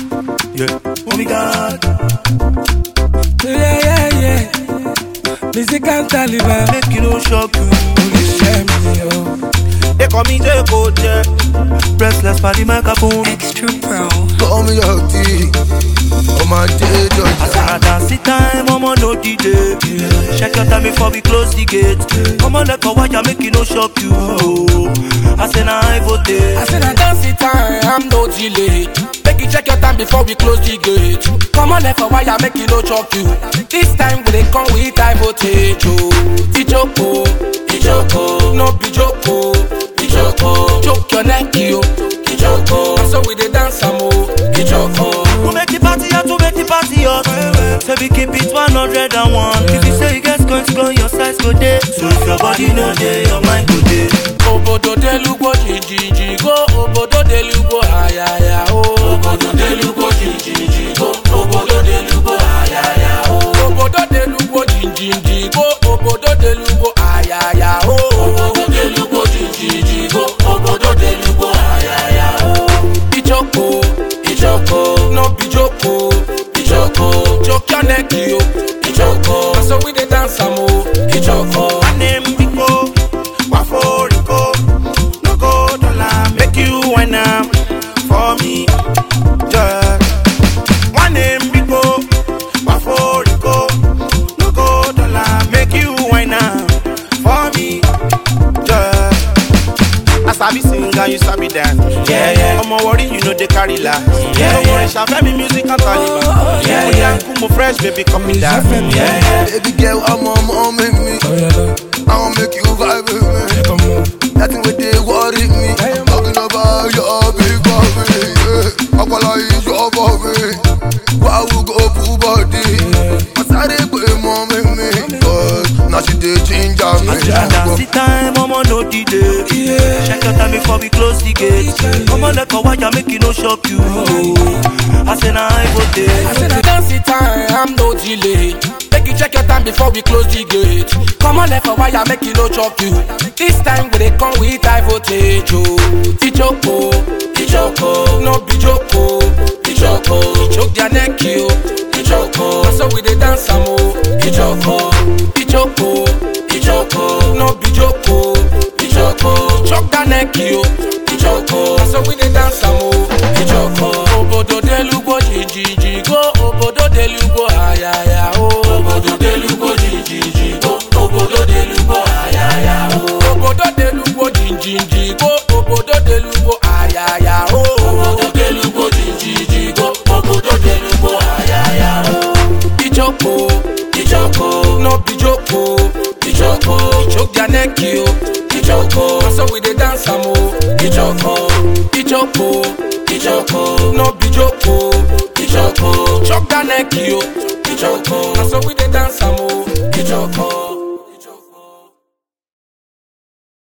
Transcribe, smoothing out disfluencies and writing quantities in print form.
Yeah. Oh my God. Yeah. Musical Taliban. Make you no shock you. Only share me, yo. They call me J-Code, yeah. Restless for the microphone. Extra Pro. Call me your tea. On my day, I said I dance the time, I'm on no DJ. Check your time before we close the gate. Come on, let go, why you make it no shock you. I said I vote. I said I dance the time, I'm no delay. Make you check your time before we close the gate. Come on, left for why I make you no choke you. This time we dey come with high voltage. Ijoko, no be joko. Ijoko, choke your neck, yo. Ijoko, so we dey dance some more. Ijoko, we make the party hot, we make the party hot. So we keep it 101. If you say you get going to go, your size go there. So if your body no day, your mind go there. Obodo de lugo jinjinji go. Obodo de lugo ayaya oh. Obodo de lugo jinjinji go. Obodo de lugo ayaya oh. Obodo de lugo jinjinji go. Obodo de lugo ayaya oh. Obodo de lugo jinjinji go. Obodo de lugo ayaya oh. Ijoko, no be joko. Ijoko, choke your neck yo. Ijoko, so we dey dance some more. Ijoko, my name Rico, Wafo Rico. No go dollar, make you wine am for me. Yeah. My name Rico, Wafo Rico. No go dollar, make you wine am for me. Yeah. I sabi sing and you sabi dance. Yeah. I'm worry, you know they carry la. Yeah. No worry, shall me music and Taliban. Yeah. Kumo fresh, baby, come in that. Yeah. baby girl, I'm on make me. I won't make you vibe with me. Nothing with they worry me. Talking about your big body. Yeah. I'm gonna use your body. Why we go full body? I started with mom and me. But now she did change me. I dance the time, I'm on no DJ. Check your time before we close the gate. Come on, let go, why you make it no shock you. I said I vote. I said I dance the time, I'm no delay. Make you check your time before we close the gate. Come on, left for why I make you no choke you. This time we dey come with high voltage. Ijoko, no be joko. Ijoko, choke their neck yo. Ijoko, so we dey dance some more. Ijoko, no be joko. Ijoko, choke their neck yo. Ijoko, so we dey dance some more. Ijoko, obodo de lugo jinjinji go. Obodo de lugo ayaya oh. Obodo de lugo jinjinji go. Obodo de lugo ayaya oh. Obodo de lugo jinjinji go. Obodo de lugo ayaya oh. Obodo de lugo jinjinji go. Obodo de lugo ayaya oh. Ijoko, no be joko. Ijoko, choke their neck yo. Ijoko, so we dey dance some more. Ijoko, no be joko. Ijoko, choke their neck yo. Ijoko, so we dey dance some more.